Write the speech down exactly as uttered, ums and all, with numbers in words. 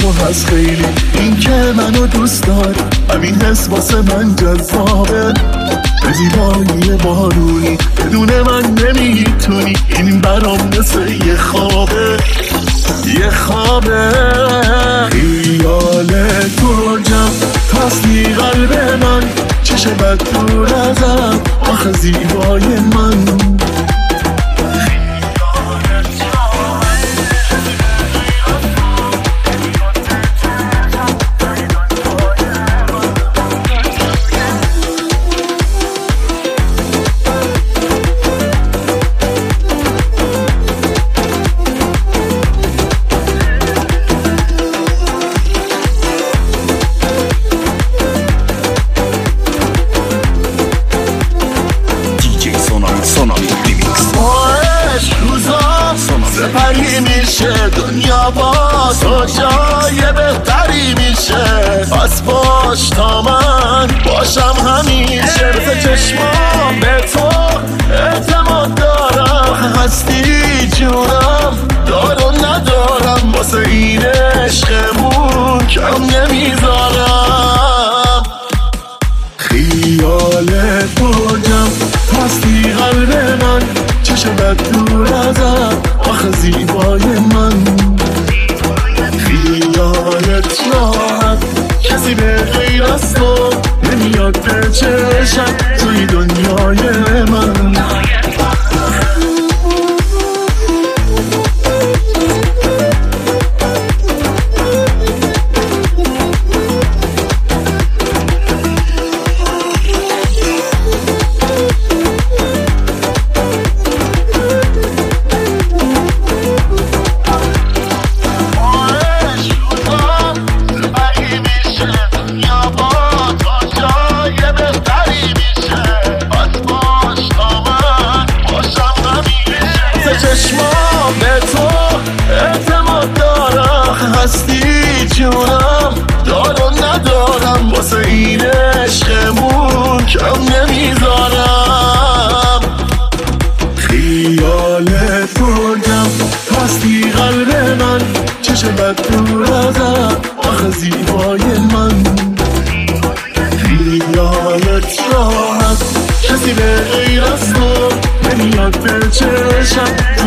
تو هست خیلی، این که منو دوست داری، همین حس واسه من جذابه. به زیبایی بارونی بدون من نمیتونی، این برام مثل یه خوابه، یه خوابه. خیال تو جم تسلی قلب من، چشم بد دور ازم آخه زیبای من. سپری میشه دنیا با تو جای بهتری میشه، پس باش تا من باشم همیشه. مثل چشمام به تو اعتماد دارم، هستی جونم دارم ندارم، واسه این عشقمون کم نمیذارم. خیال تو جم هستی قلب من، چشم بد دور ازم آخه زیبای من. خیالت راحت کسی به غیر از تو نمیاد به چشم توی دنیای من. چشمام به تو اعتماد دارم، هستی جونم دارم ندارم، واسه این عشقمون کم نمیذارم. خیال تو جم هستی قلب من، چشم بد دور ازم آخه زیبای من. خیالت راحت کسی به غیر از تو نمیاد به چشم